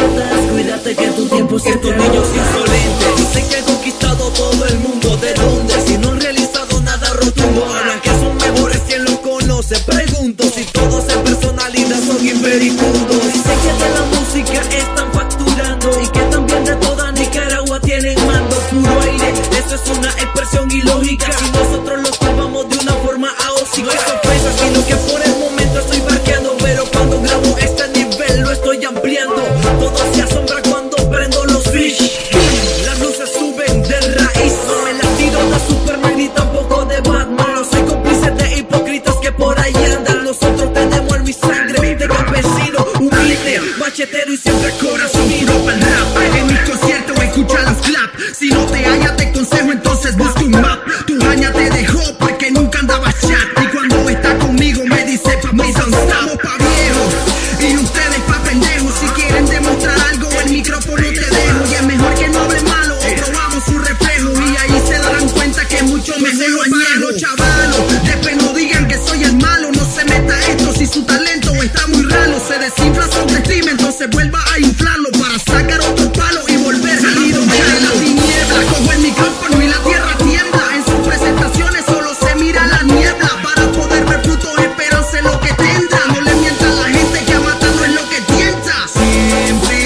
idiotas, cuídate que tu tiempo se Estos acabó. niños insolentes dicen que han conquistado todo el mundo. ¿De dónde? Si no han realizado nada rotundo. Hablan que son mejores, quien los conoce. Pregunto si todos en personalidad son impericundos. Dicen que de la música están facturando y que también de toda Nicaragua tienen mando. Puro aire, eso es una expresión ilógica. Si nosotros lo tomamos de una forma aósica. No es sorpresa, sino que por el momento estoy barqueando. Pero cuando grabo este nivel lo estoy ampliando. Todos se asombran cuando prendo los fish. Las luces suben de raíz. No me la tiro de Superman ni tampoco de Batman. No soy cómplice de hipócritas que por ahí andan. Nosotros tenemos en mi sangre de campesino, humilde, machetero y siempre corazón puro pa'l rap. En mis conciertos escucha los clap. Si no te hallas te consejo entonces busca un map. Tu jaña te dejó porque nunca andaba chat. Y cuando está conmigo me dice pa' mi son estamos pa' viejos y ustedes pa' pendejos. Si quieren demostrar algo el micrófono te dejo. Y es mejor que no hable malo o probamos su reflejo. Y ahí se darán cuenta que mucho mejor lo añejo. Chavalos, después no digan que soy el malo. No se meta esto si su talento está muy ralo. Se desinfla su autoestima, entonces vuelva a inflarlo para sacar otro palo y volver a idonear en la tiniebla. Cojo el micrófono y la tierra tiembla. En sus presentaciones solo se mira la niebla. Para poder ver frutos, esperanza en lo que tendrá. No le mientan a la gente que a matar no es lo que tienta. Siempre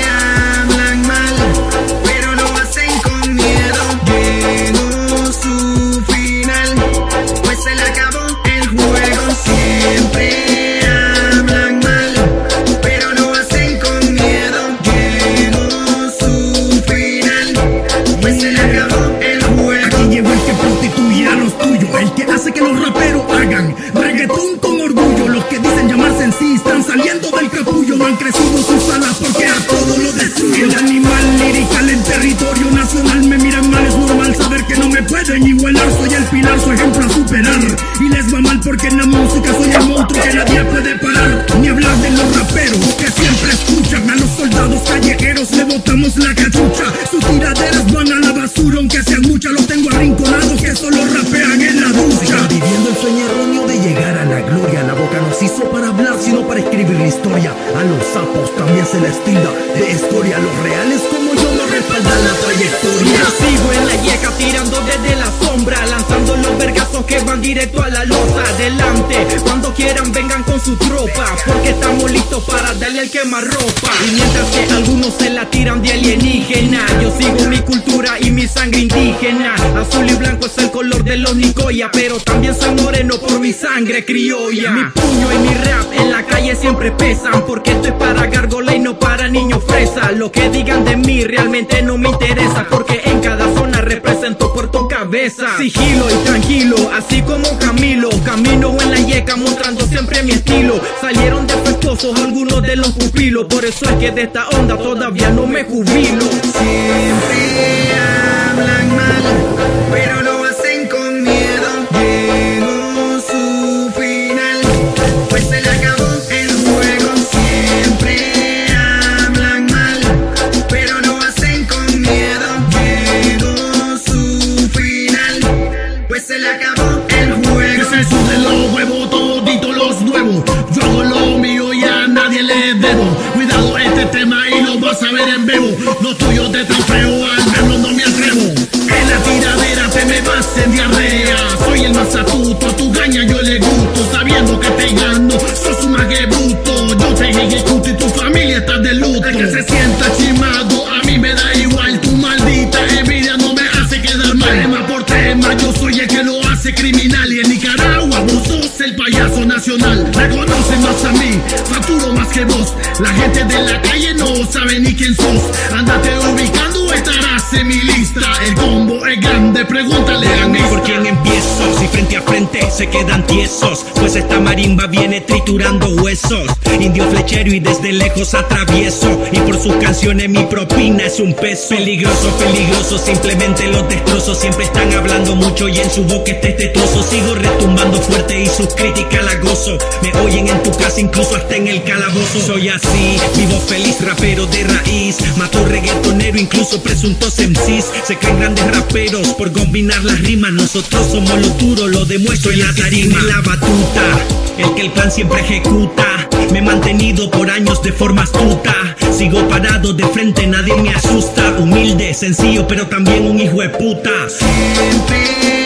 hablan mal, pero lo hacen con miedo. Llegó su final, pues se le acabó el juego. Siempre hablan mal, pero lo hacen con miedo. Llegó su final, pues se le acabó el juego. Aquí llegó el que prostituye a los tuyos, el que hace que los raperos hagan reggaetón con orgullo. Los que dicen llamarse en sí están saliendo del capullo. No han crecido sus alas porque a todo lo destruye. El animal lirical en territorio nacional me miran mal, es normal saber que no me pueden igualar. Soy el pilar, su ejemplo a superar. Y les va mal porque en la música soy el monstruo que nadie puede parar. Ni hablar de los raperos que siempre escuchan. A los soldados callejeros le botamos la cachucha. Sus tiraderas van a la basura aunque sean muchas. Los tengo arrinconados que solo rapean en la ducha. Viviendo el sueño erróneo de llegar a la gloria. La boca no se hizo para hablar sino para escribir la historia. A los sapos también se les tilda de escoria. Los reales como yo no respaldan la trayectoria. Yo sigo en la yeca tirando desde la sombra, lanzando los vergazos que van directo a la losa. Adelante, cuando quieran vengan con su tropa, porque estamos listos para darle el quemarropa. Y mientras que algunos se la tiran de alienígena, yo sigo mi cultura y mi sangre indígena. Azul y blanco es el color de los Nicoya, pero también soy moreno por mi sangre criolla. Mi puño y mi rap en la calle siempre pesan, porque esto es para gárgola y no para niños fresa. Lo que digan de mí realmente no me interesa, porque en cada zona represento Puerto Cabeza. Sigilo y tranquilo, así como Camilo. Camino en la yeca mostrando siempre mi estilo. Salieron defectuosos algunos de los pupilos, por eso es que de esta onda todavía no me jubilo. Siempre hablan mal, pero lo hacen con miedo. Llegó su final, pues se le acabó el juego. Siempre hablan mal, pero lo hacen con miedo. Llegó su final, pues se le acabó el juego. Que se suben los huevos, toditos los nuevos. Yo hago lo mío y a nadie le debo. Cuidado este tema y lo vas a ver en vivo. Lo tuyo te tan feo, al verlo no me atrevo. En la tiradera te me vas en diarrea. Soy el más astuto, a tu gaña yo le gusto. Sabiendo que te gano, sos un maguebuto. Yo te ejecuto y tu familia está de luto. El que se sienta chimado, a mí me da igual. Tu maldita envidia no me hace quedar mal. Tema por tema, yo soy el que lo hace criminal. Y en Nicaragua vos sos el payaso nacional. Reconocen más a mí, facturo más que vos. La gente de la calle no sabe ni quién sos. Ándate ubicando, estarás en mi lista. El combo es grande, pregúntale a mí. ¿Por quién empiezo? Si frente a frente se quedan tiesos, pues esta marimba viene triturando huesos. Indio flechero y desde lejos atravieso, y por sus canciones mi propina es un peso. Peligroso, peligroso, simplemente los destrozo. Siempre están hablando mucho y en su boca este trozo. Sigo retumbando fuerte y sus críticas la gozo. Me oyen en tu casa, incluso hasta en el calabozo. Soy así, vivo feliz, rapero de raíz. Mato reggaetonero, incluso presuntos MCs. Se creen grandes raperos por combinar las rimas. Nosotros somos los duros, lo demuestro en la tarima. La batuta, el que el plan siempre ejecuta. Me he mantenido por años de forma astuta. Sigo para parado de frente, nadie me asusta. Humilde, sencillo, pero también un hijo de puta. Sin ti